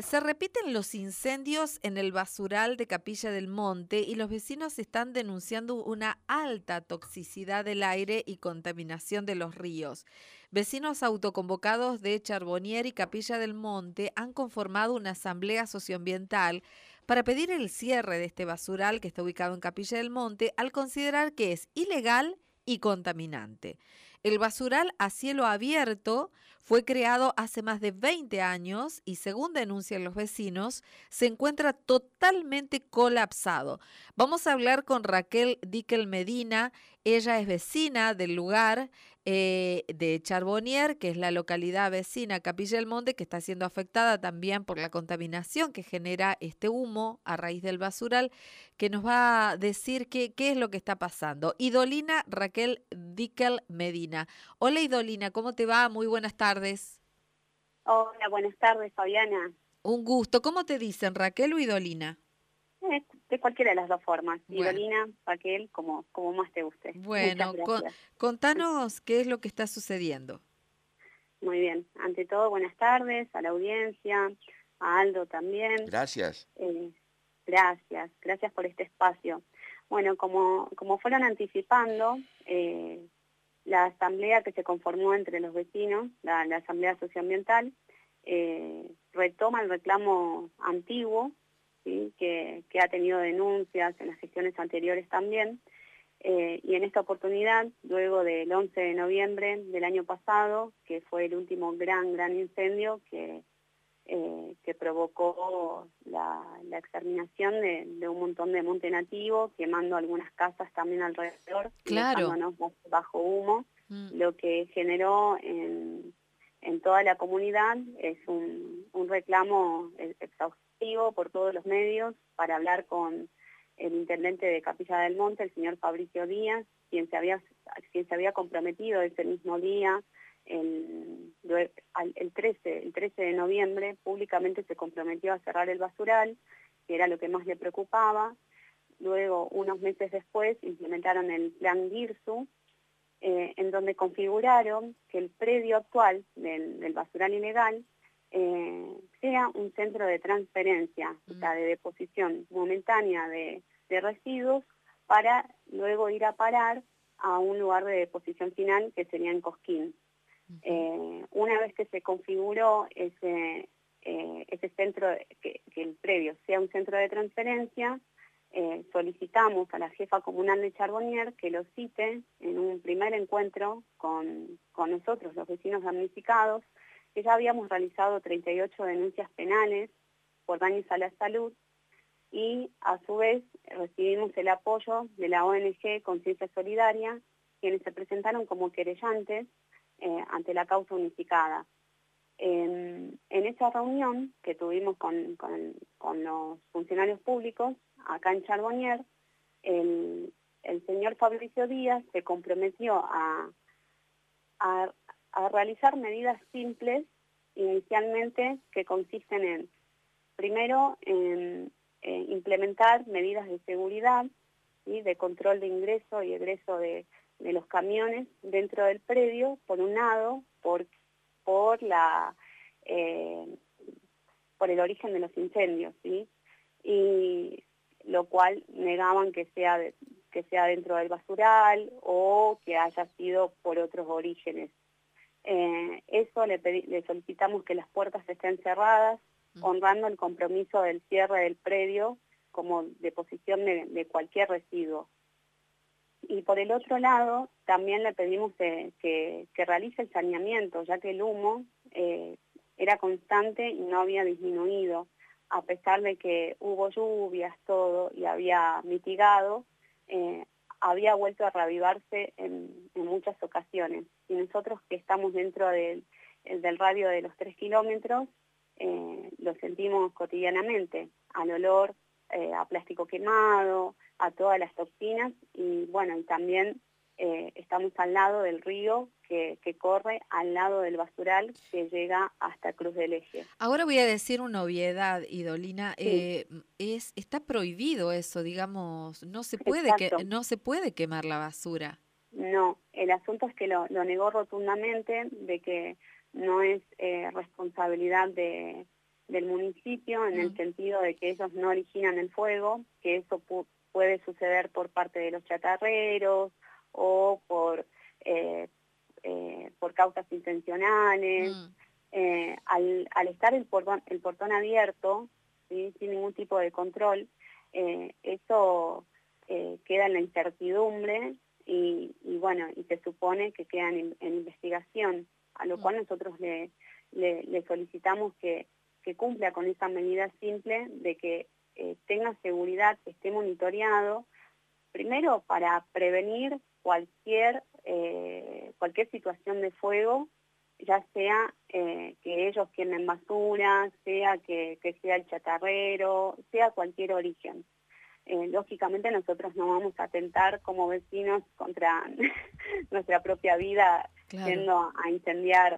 se repiten los incendios en el basural de Capilla del Monte y los vecinos están denunciando una alta toxicidad del aire y contaminación de los ríos. Vecinos autoconvocados de Charbonnier y Capilla del Monte han conformado una asamblea socioambiental para pedir el cierre de este basural que está ubicado en Capilla del Monte al considerar que es ilegal y contaminante. El basural a cielo abierto fue creado hace más de 20 años y, según denuncian los vecinos, se encuentra totalmente colapsado. Vamos a hablar con Raquel Dickel Medina. Ella es vecina del lugar de Charbonnier, que es la localidad vecina a Capilla del Monte, que está siendo afectada también por la contaminación que genera este humo a raíz del basural, que nos va a decir qué es lo que está pasando. Idolina Raquel Dickel Medina. Hola Idolina, ¿cómo te va? Muy buenas tardes. Hola, buenas tardes, Fabiana. Un gusto. ¿Cómo te dicen, Raquel o Idolina? De cualquiera de las dos formas, Bueno, Idolina, Raquel, como más te guste. Muchas bueno, gracias. contanos qué es lo que está sucediendo. Muy bien. Ante todo, buenas tardes a la audiencia, a Aldo también. Gracias. Gracias por este espacio. Bueno, como fueron anticipando, la asamblea que se conformó entre los vecinos, la asamblea socioambiental, retoma el reclamo antiguo, ¿sí? que ha tenido denuncias en las gestiones anteriores también, y en esta oportunidad, luego del 11 de noviembre del año pasado, que fue el último gran incendio que provocó la exterminación de un montón de monte nativo, quemando algunas casas también alrededor y Claro. dejándonos bajo humo, Mm. lo que generó en toda la comunidad es un reclamo exhaustivo por todos los medios para hablar con el intendente de Capilla del Monte, el señor Fabricio Díaz, quien se había comprometido ese mismo día, el 13 de noviembre, públicamente se comprometió a cerrar el basural, que era lo que más le preocupaba. Luego, unos meses después, implementaron el plan DIRSU, en donde configuraron que el predio actual del basural ilegal sea un centro de transferencia, o sea, de deposición momentánea de residuos para luego ir a parar a un lugar de deposición final que sería en Cosquín. Una vez que se configuró ese centro, que el predio sea un centro de transferencia, solicitamos a la jefa comunal de Charbonnier que lo cite en un primer encuentro con nosotros, los vecinos damnificados, que ya habíamos realizado 38 denuncias penales por daños a la salud y a su vez recibimos el apoyo de la ONG Conciencia Solidaria, quienes se presentaron como querellantes ante la causa unificada. En esa reunión que tuvimos con los funcionarios públicos acá en Charbonnier, el señor Fabricio Díaz se comprometió a realizar medidas simples, inicialmente, que consisten en, primero, en implementar medidas de seguridad, ¿sí? De control de ingreso y egreso de los camiones dentro del predio, por un lado, por el origen de los incendios, ¿sí? Y lo cual negaban que sea dentro del basural o que haya sido por otros orígenes. Eso le solicitamos que las puertas estén cerradas, honrando el compromiso del cierre del predio como deposición de cualquier residuo. Y por el otro lado, también le pedimos que realice el saneamiento, ya que el humo era constante y no había disminuido, a pesar de que hubo lluvias, todo, y había mitigado, había vuelto a reavivarse en muchas ocasiones. Y nosotros que estamos dentro del radio de los 3 kilómetros, lo sentimos cotidianamente, al olor a plástico quemado, a todas las toxinas, y bueno, y también estamos al lado del río que corre al lado del basural que llega hasta Cruz del Eje. Ahora voy a decir una obviedad, Idolina. Sí, Está prohibido eso, digamos, exacto. no se puede quemar la basura. No, el asunto es que lo negó rotundamente, de que no es responsabilidad de del municipio, en el Mm. sentido de que ellos no originan el fuego, que eso puede suceder por parte de los chatarreros o por causas intencionales. Mm. Al estar el portón abierto, ¿sí? Sin ningún tipo de control, eso queda en la incertidumbre y bueno, y se supone que quedan en investigación, a lo Mm. cual nosotros le solicitamos que cumpla con esa medida simple de que tenga seguridad, que esté monitoreado, primero para prevenir cualquier situación de fuego, ya sea que ellos quemen basura, sea que sea el chatarrero, sea cualquier origen. Lógicamente nosotros no vamos a atentar como vecinos contra nuestra propia vida Claro. yendo a incendiar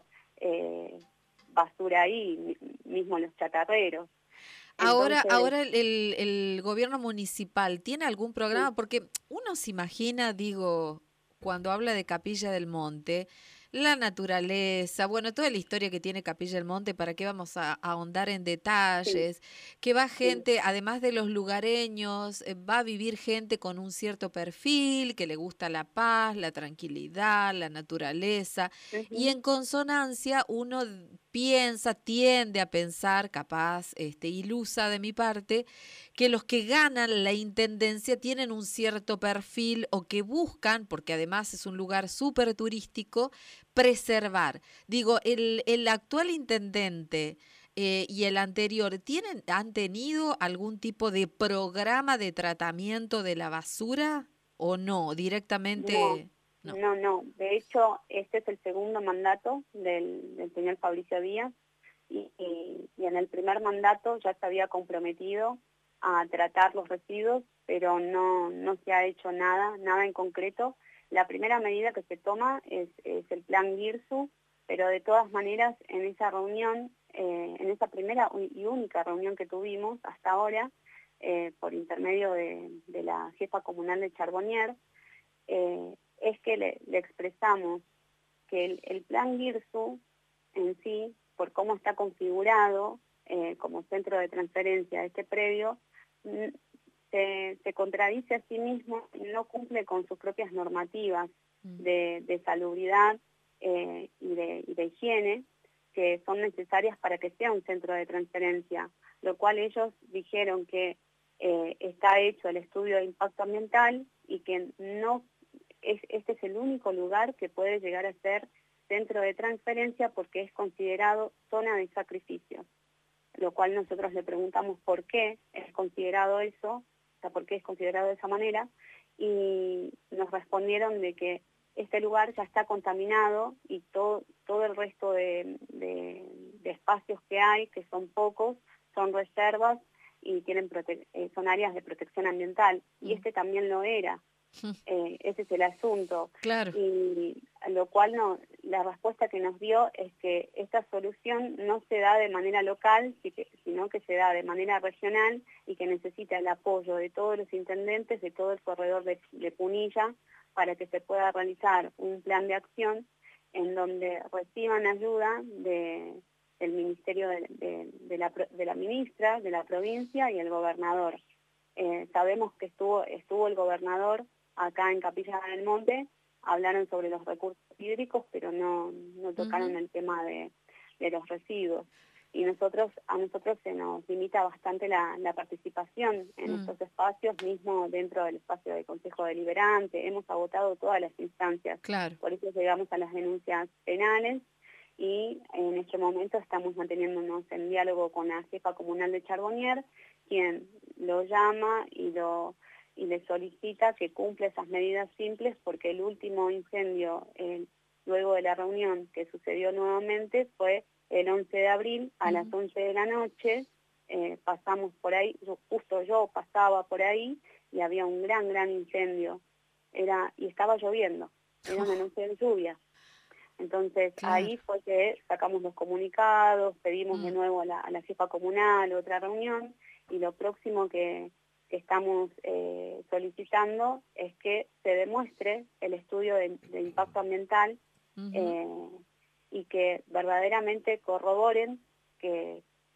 basura ahí, mismo los chatarreros. Ahora, Entonces, ahora el gobierno municipal tiene algún sí, programa, porque uno se imagina, digo, cuando habla de Capilla del Monte, la naturaleza, bueno, toda la historia que tiene Capilla del Monte, ¿para qué vamos a ahondar en sí, detalles? Que va sí. gente, además de los lugareños, va a vivir gente con un cierto perfil, que le gusta la paz, la tranquilidad, la naturaleza, y Ujú. en consonancia uno piensa, tiende a pensar, capaz, ilusa de mi parte, que los que ganan la intendencia tienen un cierto perfil o que buscan, porque además es un lugar súper turístico, preservar. Digo, el actual intendente y el anterior, ¿han tenido algún tipo de programa de tratamiento de la basura o no? No, Directamente, no. no. De hecho, este es el segundo mandato del señor Fabricio Díaz y en el primer mandato ya se había comprometido a tratar los residuos, pero no se ha hecho nada en concreto. La primera medida que se toma es el plan GIRSU, pero de todas maneras en esa reunión, en esa primera y única reunión que tuvimos hasta ahora, por intermedio de la jefa comunal de Charbonnier, es que le expresamos que el plan GIRSU en sí, por cómo está configurado como centro de transferencia de este predio, mm, se contradice a sí mismo y no cumple con sus propias normativas Mm. de salubridad y de higiene que son necesarias para que sea un centro de transferencia, lo cual ellos dijeron que está hecho el estudio de impacto ambiental y que no este es el único lugar que puede llegar a ser centro de transferencia porque es considerado zona de sacrificio, lo cual nosotros le preguntamos por qué es considerado eso, o sea, por qué es considerado de esa manera, y nos respondieron de que este lugar ya está contaminado y todo el resto de espacios que hay, que son pocos, son reservas y son áreas de protección ambiental, y Mm. este también lo era. Ese es el asunto. Claro. Y lo cual la respuesta que nos dio es que esta solución no se da de manera local, sino que se da de manera regional y que necesita el apoyo de todos los intendentes de todo el corredor de Punilla para que se pueda realizar un plan de acción en donde reciban ayuda del Ministerio de la ministra, de la provincia y el gobernador. Sabemos que estuvo el gobernador acá en Capilla del Monte, hablaron sobre los recursos hídricos, pero no tocaron Ujú. el tema de los residuos. Y a nosotros se nos limita bastante la participación en Mm. estos espacios, mismo dentro del espacio de Consejo Deliberante. Hemos agotado todas las instancias, Claro. por eso llegamos a las denuncias penales y en este momento estamos manteniéndonos en diálogo con la jefa comunal de Charbonnier, quien lo llama y le solicita que cumpla esas medidas simples porque el último incendio, luego de la reunión que sucedió nuevamente, fue el 11 de abril a las Ujú. 11 de la noche, pasamos por ahí, justo yo pasaba por ahí y había un gran incendio, y estaba lloviendo, era una noche de lluvia. Entonces Claro. ahí fue que sacamos los comunicados, pedimos de Mm. nuevo a la jefa comunal otra reunión y lo próximo que estamos solicitando es que se demuestre el estudio de impacto ambiental Ujú. eh, y que verdaderamente corroboren que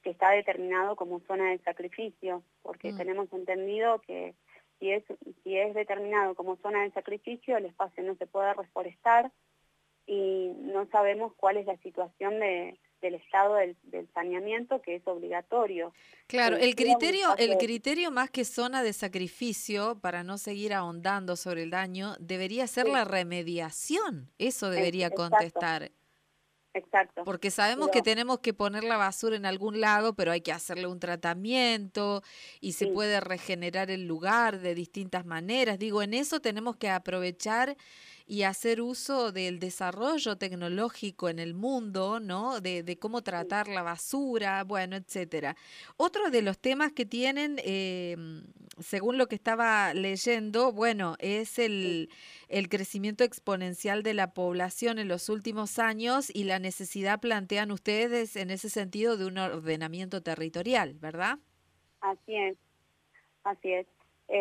que está determinado como zona de sacrificio, porque tenemos entendido que si es determinado como zona de sacrificio, el espacio no se puede reforestar y no sabemos cuál es la situación del estado del saneamiento, que es obligatorio. Claro, Sea un el espacio criterio más que zona de sacrificio, para no seguir ahondando sobre el daño, debería ser sí, la remediación. Eso debería exacto, contestar. exacto. Porque sabemos que Pero tenemos que poner la basura en algún lado, pero hay que hacerle un tratamiento y se sí, puede regenerar el lugar de distintas maneras. Digo, en eso tenemos que aprovechar y hacer uso del desarrollo tecnológico en el mundo, ¿no? De cómo sí, tratar la basura, bueno, etcétera. Otro de los temas que tienen, según lo que estaba leyendo, bueno, es sí. el crecimiento exponencial de la población en los últimos años y la necesidad, plantean ustedes, en ese sentido, de un ordenamiento territorial, ¿verdad? Así es, así es.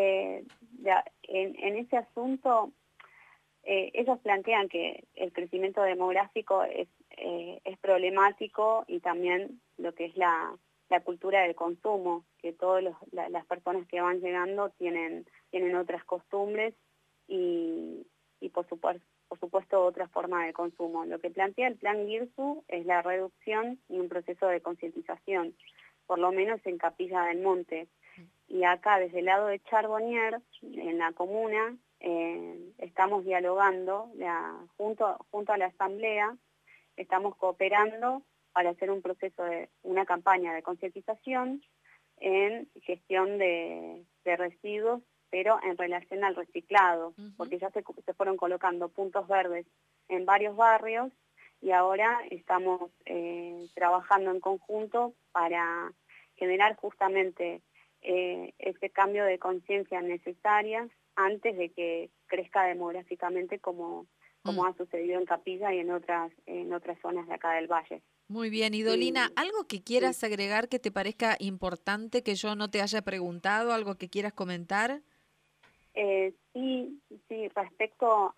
En ese asunto, ellos plantean que el crecimiento demográfico es problemático y también lo que es la cultura del consumo, que todas las personas que van llegando tienen otras costumbres y por supuesto otra forma de consumo. Lo que plantea el Plan GIRSU es la reducción y un proceso de concientización, por lo menos en Capilla del Monte. Y acá, desde el lado de Charbonnier, en la comuna, estamos dialogando junto a la asamblea, estamos cooperando para hacer un proceso una campaña de concientización en gestión de residuos, pero en relación al reciclado, porque ya se fueron colocando puntos verdes en varios barrios y ahora estamos trabajando en conjunto para generar justamente ese cambio de conciencia necesaria antes de que crezca demográficamente como ha sucedido en Capilla y en otras zonas de acá del valle. Muy bien, Idolina, Y, ¿algo que sí, quieras agregar que te parezca importante que yo no te haya preguntado, algo que quieras comentar? sí, respecto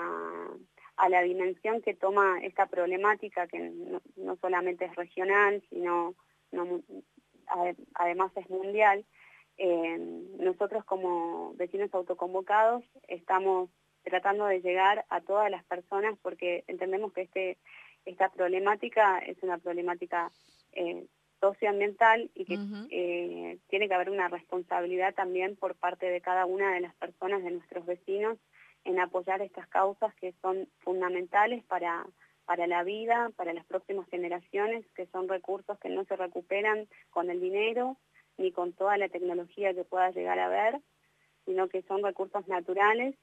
a la dimensión que toma esta problemática, que no solamente es regional, sino no, además es mundial, nosotros como vecinos autoconvocados estamos tratando de llegar a todas las personas porque entendemos que esta problemática es una problemática socioambiental y que Ujú. tiene que haber una responsabilidad también por parte de cada una de las personas, de nuestros vecinos, en apoyar estas causas que son fundamentales para la vida, para las próximas generaciones, que son recursos que no se recuperan con el dinero ni con toda la tecnología que pueda llegar a haber, sino que son recursos naturales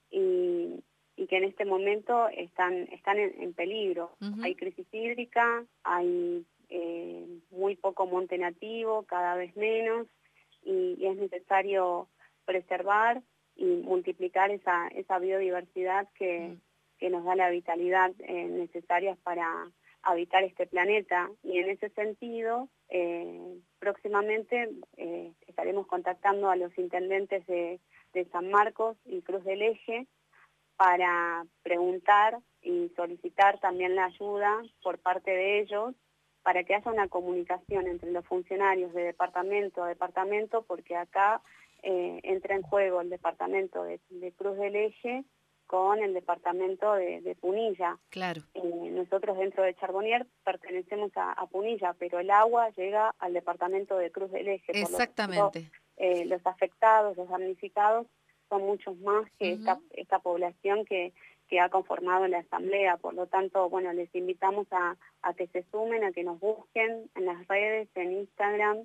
y que en este momento están en peligro. Ujú. Hay crisis hídrica, hay muy poco monte nativo, cada vez menos, y es necesario preservar y multiplicar esa biodiversidad que nos da la vitalidad necesaria para habitar este planeta. Y en ese sentido, próximamente estaremos contactando a los intendentes de San Marcos y Cruz del Eje para preguntar y solicitar también la ayuda por parte de ellos para que haya una comunicación entre los funcionarios de departamento a departamento, porque acá entra en juego el departamento de Cruz del Eje con el departamento de Punilla. Claro, Nosotros dentro de Charbonnier pertenecemos a Punilla, pero el agua llega al departamento de Cruz del Eje, por lo tanto exactamente. los afectados, los damnificados son muchos más que Ujú. esta población que ha conformado la asamblea. Por lo tanto, bueno, les invitamos a que se sumen, a que nos busquen en las redes, en Instagram.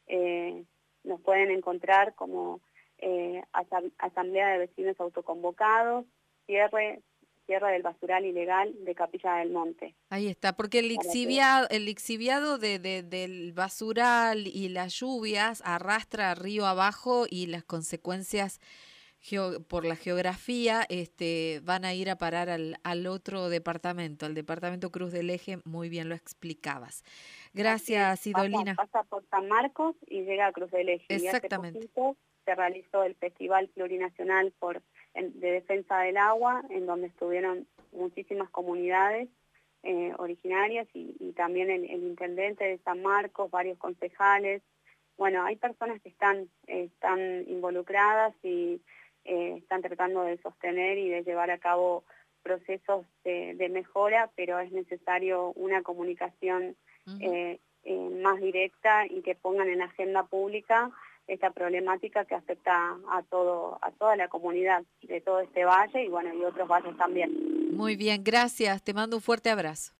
Nos pueden encontrar como Asamblea de Vecinos Autoconvocados, cierre del basural ilegal de Capilla del Monte. Ahí está, porque Para que, el lixiviado del basural y las lluvias arrastra río abajo y las consecuencias por la geografía van a ir a parar al otro departamento, al departamento Cruz del Eje, muy bien lo explicabas. así es, Gracias, Idolina. pasa por San Marcos y llega a Cruz del Eje. Y hace Exactamente. poquito se realizó el Festival Plurinacional de Defensa del Agua, en donde estuvieron muchísimas comunidades originarias y también el intendente de San Marcos, varios concejales. Bueno, hay personas que están involucradas y están tratando de sostener y de llevar a cabo procesos de mejora, pero es necesario una comunicación más directa y que pongan en agenda pública esta problemática que afecta a toda la comunidad de todo este valle y bueno, y otros valles también. Muy bien, gracias. Te mando un fuerte abrazo.